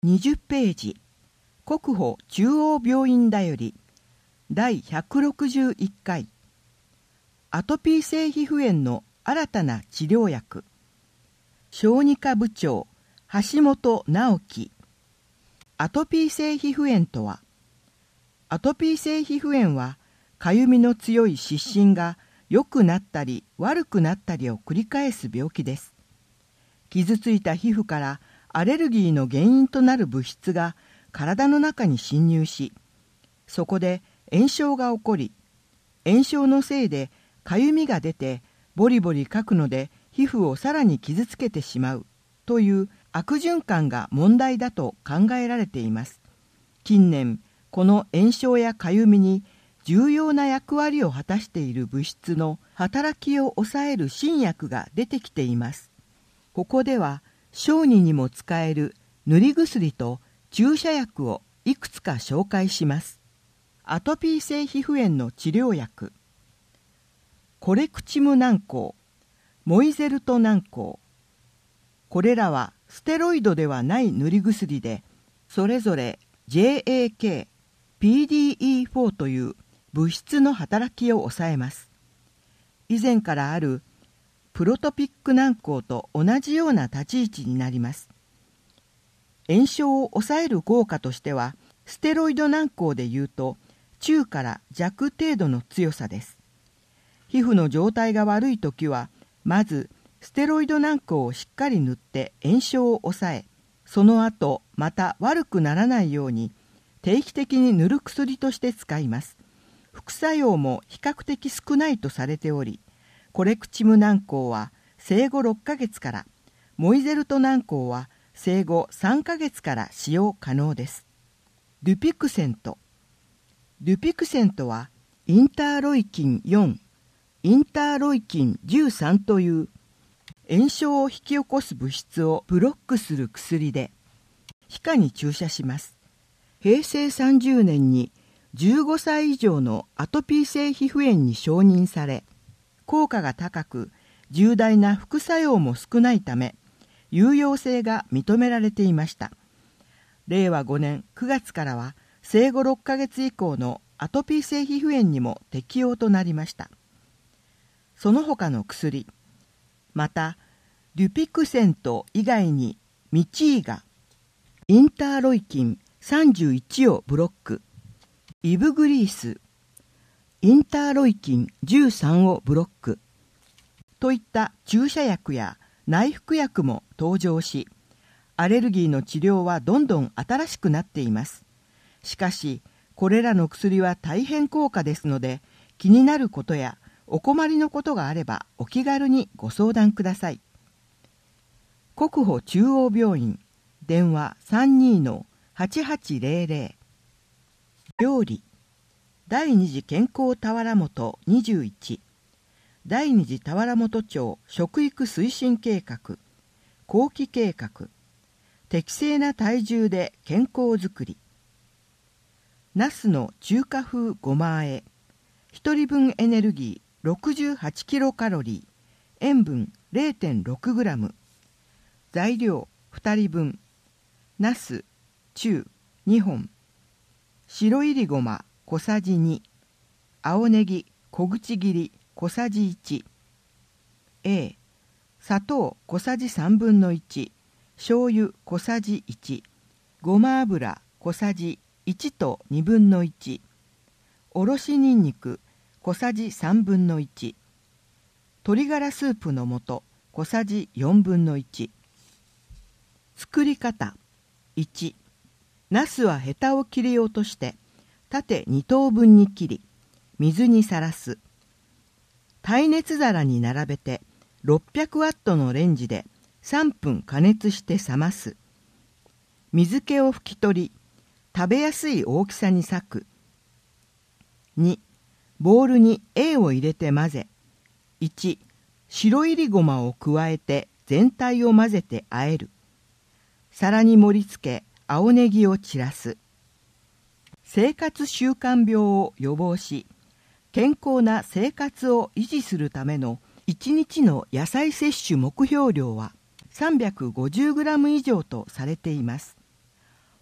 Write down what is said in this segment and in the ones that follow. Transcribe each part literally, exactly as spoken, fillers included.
にじゅっページ、国保中央病院だよりだいひゃくろくじゅういっかい、アトピー性皮膚炎の新たな治療薬、小児科部長橋本直樹。アトピー性皮膚炎とは、アトピー性皮膚炎はかゆみの強い湿疹が良くなったり悪くなったりを繰り返す病気です。傷ついた皮膚からアレルギーの原因となる物質が体の中に侵入し、そこで炎症が起こり、炎症のせいでかゆみが出てボリボリかくので皮膚をさらに傷つけてしまうという悪循環が問題だと考えられています。近年、この炎症やかゆみに重要な役割を果たしている物質の働きを抑える新薬が出てきています。ここでは小児にも使える塗り薬と注射薬をいくつか紹介します。アトピー性皮膚炎の治療薬、コレクチム軟膏、モイゼルト軟膏。これらはステロイドではない塗り薬で、それぞれ ジェーエーケー、ピーディーイーフォー という物質の働きを抑えます。以前からあるプロトピック軟膏と同じような立ち位置になります。炎症を抑える効果としては、ステロイド軟膏でいうと中から弱程度の強さです。皮膚の状態が悪いときは、まずステロイド軟膏をしっかり塗って炎症を抑え、その後また悪くならないように定期的に塗る薬として使います。副作用も比較的少ないとされており、コレクチム軟膏は生後ろっかげつから、モイゼルト軟膏は生後さんかげつから使用可能です。デュピクセント。デュピクセントはインターロイキンよん、インターロイキンじゅうさんという炎症を引き起こす物質をブロックする薬で、皮下に注射します。へいせいさんじゅうねんにじゅうごさい以上のアトピー性皮膚炎に承認され、効果が高く重大な副作用も少ないため、有用性が認められていました。れいわごねんくがつからは生後ろっかげつ以降のアトピー性皮膚炎にも適用となりました。その他の薬、またデュピクセント以外にミチーガ、インターロイキンさんじゅういちをブロック、イブグリース、インターロイキンじゅうさんをブロックといった注射薬や内服薬も登場し、アレルギーの治療はどんどん新しくなっています。しかし、これらの薬は大変高価ですので、気になることやお困りのことがあればお気軽にご相談ください。国保中央病院、電話 さんにーのはちはちぜろぜろ。料理、第二次健康田原本にじゅういち、第二次田原本町食育推進計画、後期計画、適正な体重で健康づくり、ナスの中華風ごま和え、ひとりぶんエネルギーろくじゅうはちキロカロリー、塩分 れいてんろくグラム、材料ふたりぶん、ナス中にほん、白いりごま小さじに、青ネギ小口切り小さじいち、A、砂糖小さじさんぶんのいち、醤油小さじいち、ごま油小さじいちとにぶんのいち、おろしにんにく小さじさんぶんのいち、鶏ガラスープの素小さじよんぶんのいち。作り方。いち、ナスはヘタを切り落として縦にとうぶんに切り、水にさらす。耐熱皿に並べてろっぴゃくワットのレンジでさんぷん加熱して冷ます。水気を拭き取り、食べやすい大きさに裂く。に、ボウルに A を入れて混ぜ、いち、白いりごまを加えて全体を混ぜて和える。皿に盛り付け、青ネギを散らす。生活習慣病を予防し、健康な生活を維持するためのいちにちの野菜摂取目標量は さんびゃくごじゅうグラム 以上とされています。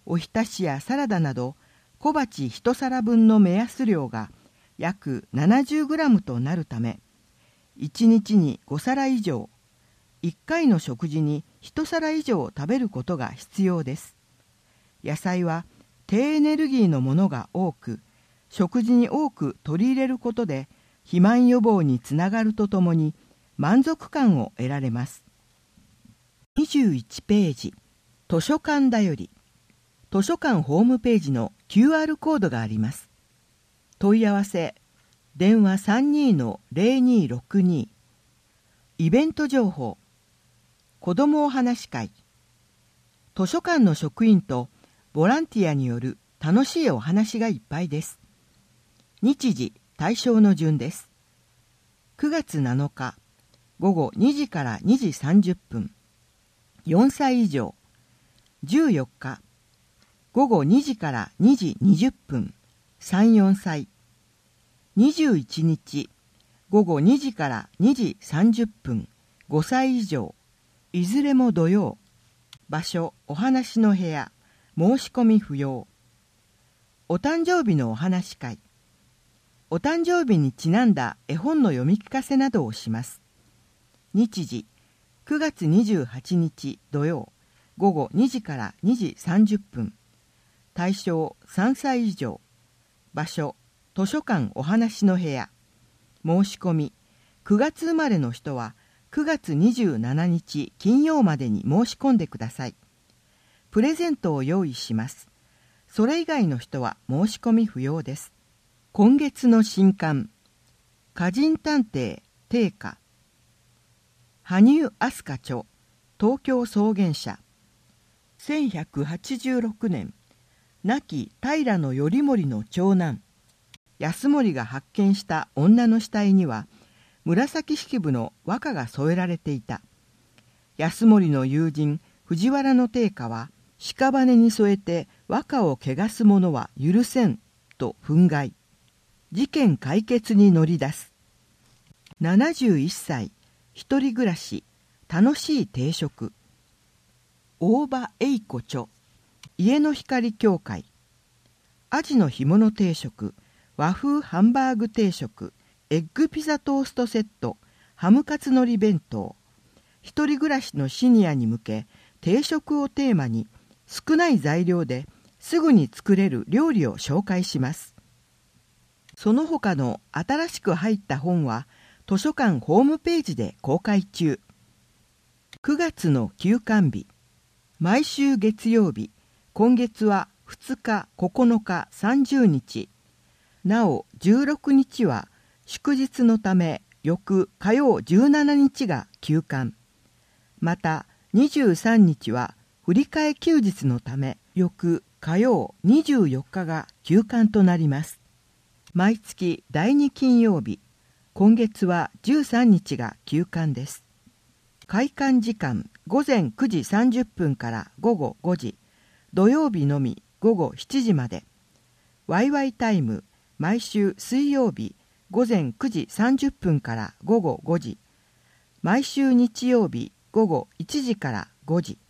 おひたしやサラダなど小鉢一皿分の目安量が約 ななじゅうグラム となるため、いちにちにご皿以上、いっかいの食事にいち皿以上食べることが必要です。野菜は低エネルギーのものが多く、食事に多く取り入れることで肥満予防につながるとともに満足感を得られます。にじゅういちページ、図書館だより。図書館ホームページの キューアール コードがあります。問い合わせ、電話 さんにーのゼロにーろくに。イベント情報、子どもお話会。図書館の職員とボランティアによる楽しいお話がいっぱいです。日時、対象の順です。くがつなのか、ごごにじからにじさんじゅっぷん。よんさい以上。じゅうよっか、ごごにじからにじにじゅっぷん。さん、よんさい。にじゅういちにち、ごごにじからにじさんじゅっぷん。ごさい以上。いずれも土曜。場所、お話の部屋。申し込み不要。お誕生日のお話会。お誕生日にちなんだ絵本の読み聞かせなどをします。日時、くがつにじゅうはちにち土曜、ごごにじからにじさんじゅっぷん。対象さんさい以上。場所、図書館お話の部屋。申し込み、くがつ生まれの人はくがつにじゅうしちにち金曜までに申し込んでください。プレゼントを用意します。それ以外の人は申し込み不要です。今月の新刊、歌人探偵定家。羽生飛鳥著、東京草原社。せんひゃくはちじゅうろくねん、亡き平頼盛の長男、安盛が発見した女の死体には、紫式部の和歌が添えられていた。安盛の友人、藤原定家は、屍に添えて和歌を汚す者は許せんと憤慨。事件解決に乗り出す。ななじゅういっさい、一人暮らし、楽しい定食。大場栄子著、家の光協会。アジの干物定食、和風ハンバーグ定食、エッグピザトーストセット、ハムカツのり弁当。一人暮らしのシニアに向け、定食をテーマに、少ない材料ですぐに作れる料理を紹介します。その他の新しく入った本は図書館ホームページで公開中。くがつの休館日、毎週月曜日、今月はふつか、ここのか、さんじゅうにち。なおじゅうろくにちは祝日のため翌火曜じゅうしちにちが休館。またにじゅうさんにちは振り替え休日のため翌火曜にじゅうよっかが休館となります。毎月だいに金曜日、今月はじゅうさんにちが休館です。開館時間ごぜんくじさんじゅっぷんからごごごじ、土曜日のみごごしちじまで。ワイワイタイム、毎週水曜日ごぜんくじさんじゅっぷんからごごごじ、毎週日曜日ごごいちじからごじ。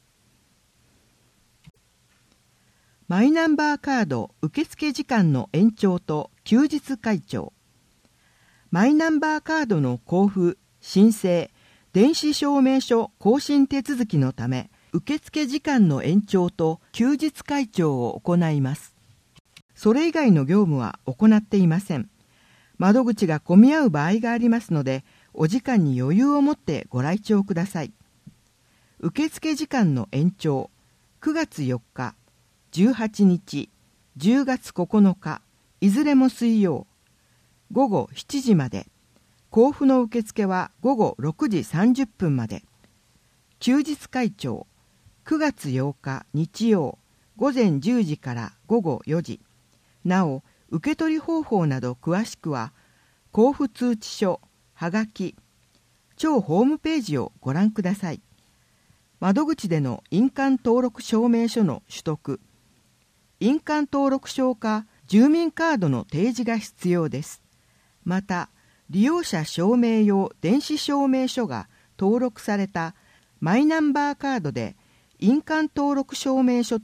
マイナンバーカード受付時間の延長と休日開帳。マイナンバーカードの交付、申請、電子証明書更新手続きのため、受付時間の延長と休日開帳を行います。それ以外の業務は行っていません。窓口が混み合う場合がありますので、お時間に余裕を持ってご来庁ください。受付時間の延長、くがつよっか、じゅうはちにち、じゅうがつここのか、いずれも水曜、ごごしちじまで。交付の受付はごごろくじさんじゅっぷんまで。休日開帳、くがつようか日曜、ごぜんじゅうじからごごよじ。なお、受け取り方法など詳しくは、交付通知書、はがき、庁ホームページをご覧ください。窓口での印鑑登録証明書の取得、印鑑登録証か住民カードの提示が必要です。また、利用者証明用電子証明書が登録されたマイナンバーカードで印鑑登録証明書と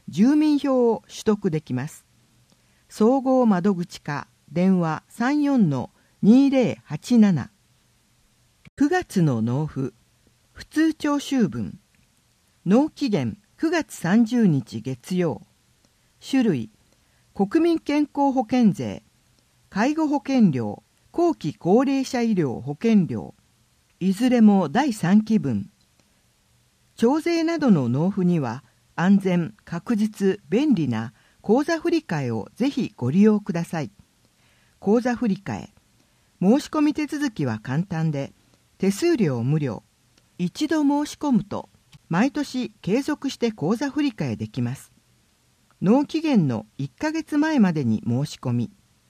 住民票を取得できます。総合窓口課電話 さんよんのにぜろはちなな。くがつの納付普通徴収分。納期限くがつさんじゅうにち月曜。種類国民健康保険税、介護保険料、後期高齢者医療保険料、いずれもだいさんき分。徴税などの納付には安全、確実、便利な口座振替をぜひご利用ください。口座振替、申し込み手続きは簡単で、手数料無料。一度申し込むと、毎年継続して口座振替できます。納期限のいっかげつまえまでに申し込み。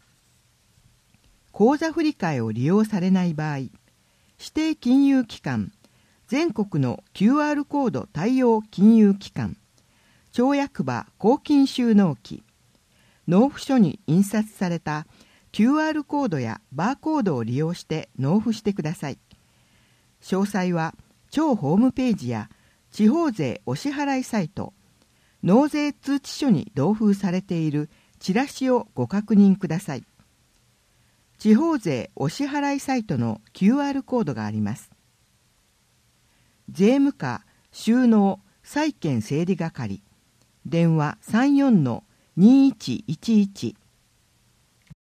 口座振替を利用されない場合、指定金融機関、全国の キューアール コード対応金融機関、町役場公金収納機、納付書に印刷された キューアール コードやバーコードを利用して納付してください。詳細は町ホームページや地方税お支払いサイト、納税通知書に同封されているチラシをご確認ください。地方税お支払いサイトの キューアール コードがあります。税務課収納債権整理係電話 さんよんのにいちいちいち